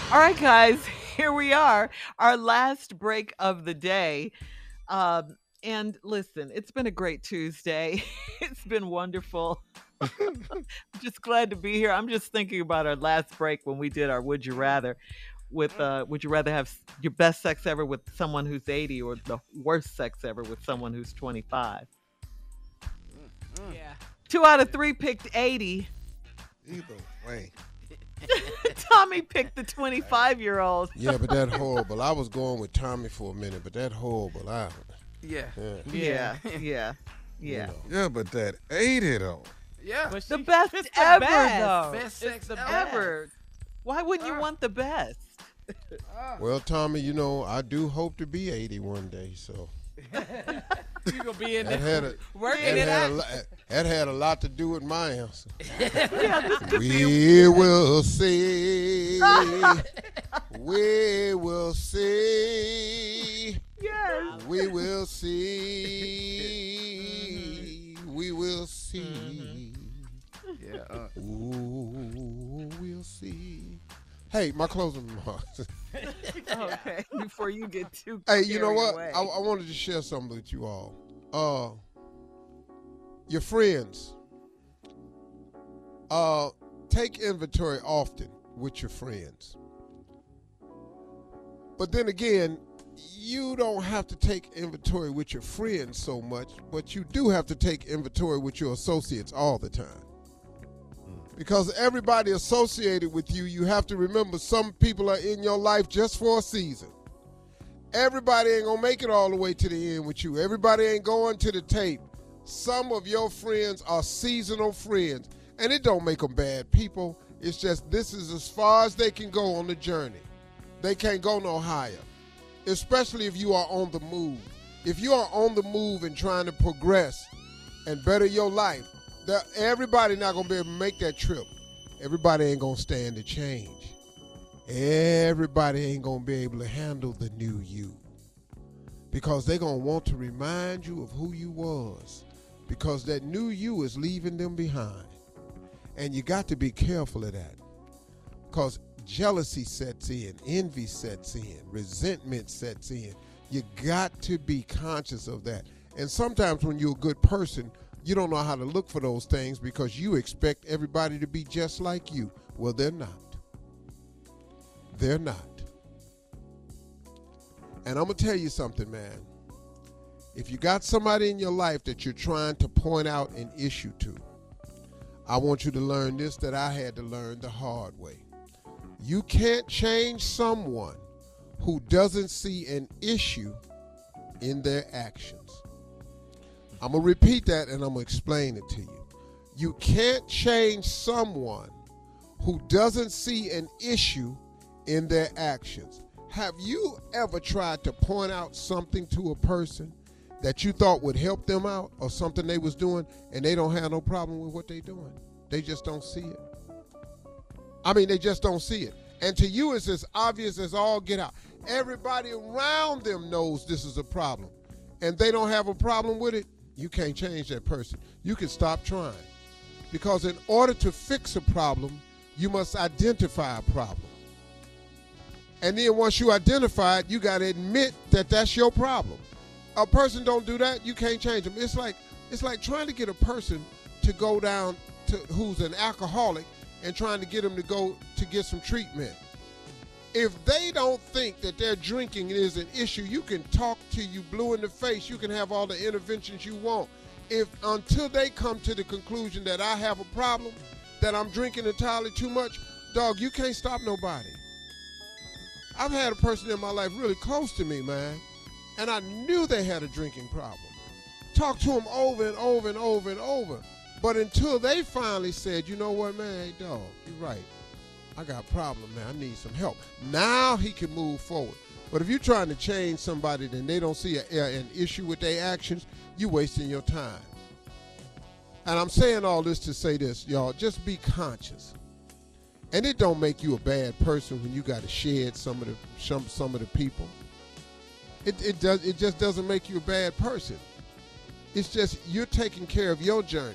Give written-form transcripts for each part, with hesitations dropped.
All right, guys, here we are, our last break of the day. And listen, it's been a great Tuesday. It's been wonderful. I'm just glad to be here. I'm just thinking about our last break when we did our Would You Rather with would you rather have your best sex ever with someone who's 80 or the worst sex ever with someone who's 25? Yeah. Two out of three picked 80. Either way. Tommy picked the 25-year-old. Yeah, but that horrible. I was going with Tommy for a minute, but that horrible. Yeah. Yeah, yeah, You yeah. know. Yeah, but that 80 though. Yeah. The best It's ever, best. though. Best It's sex the Ever. Why wouldn't you want the best? Well, Tommy, I do hope to be 80 one day, so You gonna be in that there had a, working that it had, a, out. lo- that had a lot to do with my answer. Yeah, this could be. We will see. We will see. Yes. We will see. We will see. Yeah. Ooh, we'll see. Hey, my closing remarks. Okay. Before you get too. Hey, you know carried what? away. I wanted to share something with you all. Your friends. Take inventory often with your friends. But then again, you don't have to take inventory with your friends so much, but you do have to take inventory with your associates all the time. Because everybody associated with you, you have to remember some people are in your life just for a season. Everybody ain't gonna make it all the way to the end with you. Everybody ain't going to the tape. Some of your friends are seasonal friends, and it don't make them bad people. It's just this is as far as they can go on the journey. They can't go no higher, especially if you are on the move. If you are on the move and trying to progress and better your life, everybody not gonna be able to make that trip. Everybody ain't gonna stand the change. Everybody ain't gonna be able to handle the new you, because they gonna want to remind you of who you was, because that new you is leaving them behind. And you got to be careful of that, because jealousy sets in, envy sets in, resentment sets in. You got to be conscious of that. And sometimes when you're a good person, you don't know how to look for those things because you expect everybody to be just like you. Well, they're not. They're not. And I'm going to tell you something, man. If you got somebody in your life that you're trying to point out an issue to, I want you to learn this that I had to learn the hard way. You can't change someone who doesn't see an issue in their actions. I'm going to repeat that and I'm going to explain it to you. You can't change someone who doesn't see an issue in their actions. Have you ever tried to point out something to a person that you thought would help them out, or something they was doing, and they don't have no problem with what they doing? They just don't see it. I mean, they just don't see it. And to you, it's as obvious as all get out. Everybody around them knows this is a problem, and they don't have a problem with it. You can't change that person. You can stop trying. Because in order to fix a problem, you must identify a problem. And then once you identify it, you got to admit that that's your problem. A person don't do that, you can't change them. It's like trying to get a person to go down to who's an alcoholic and trying to get them to go to get some treatment. If they don't think that their drinking is an issue, you can talk to you blue in the face. You can have all the interventions you want. Until they come to the conclusion that I have a problem, that I'm drinking entirely too much, dog, you can't stop nobody. I've had a person in my life really close to me, man, and I knew they had a drinking problem. Talked to them over and over and over and over. But until they finally said, you know what, man, hey, dog, you're right. I got a problem, man. I need some help. Now he can move forward. But if you're trying to change somebody and they don't see an issue with their actions, you're wasting your time. And I'm saying all this to say this, y'all. Just be conscious. And it don't make you a bad person when you got to shed some of the people. It just doesn't make you a bad person. It's just you're taking care of your journey.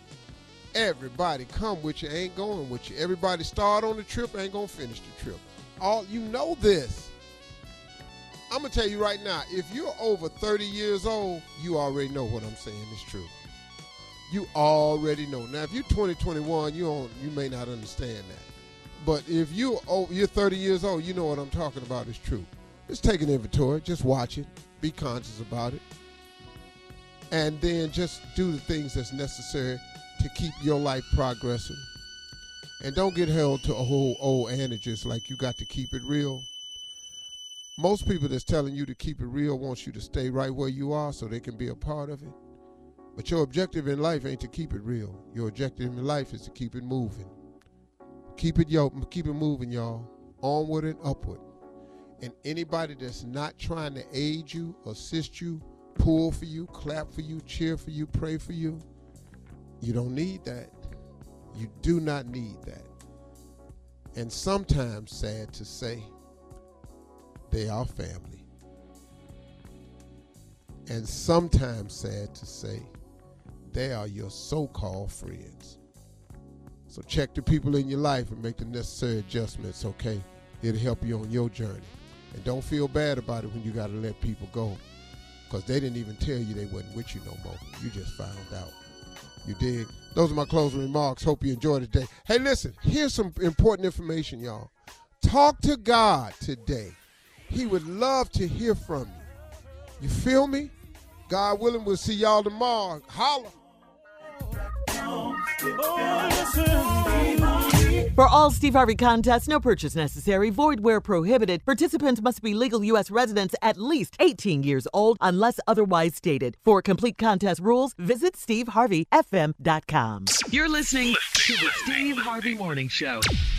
Everybody come with you, ain't going with you. Everybody start on the trip, ain't going to finish the trip. You know this. I'm going to tell you right now, if you're over 30 years old, you already know what I'm saying is true. You already know. Now, if you're 2021, you may not understand that. But if you're 30 years old, you know what I'm talking about is true. Just take an inventory. Just watch it. Be conscious about it. And then just do the things that's necessary to keep your life progressing. And don't get held to a whole old adages like you got to keep it real. Most people that's telling you to keep it real want you to stay right where you are so they can be a part of it. But your objective in life ain't to keep it real. Your objective in life is to keep it moving. Keep it moving, y'all. Onward and upward. And anybody that's not trying to aid you, assist you, pull for you, clap for you, cheer for you, pray for you, you don't need that. You do not need that. And sometimes, sad to say, they are family. And sometimes, sad to say, they are your so-called friends. So check the people in your life and make the necessary adjustments, okay? It'll help you on your journey. And don't feel bad about it when you got to let people go, because they didn't even tell you they wasn't with you no more. You just found out. You dig? Those are my closing remarks. Hope you enjoyed it today. Hey, listen, here's some important information, y'all. Talk to God today. He would love to hear from you. You feel me? God willing, we'll see y'all tomorrow. Holla. For all Steve Harvey contests, no purchase necessary, void where prohibited. Participants must be legal U.S. residents at least 18 years old unless otherwise stated. For complete contest rules, visit steveharveyfm.com. You're listening to the Steve Harvey Morning Show.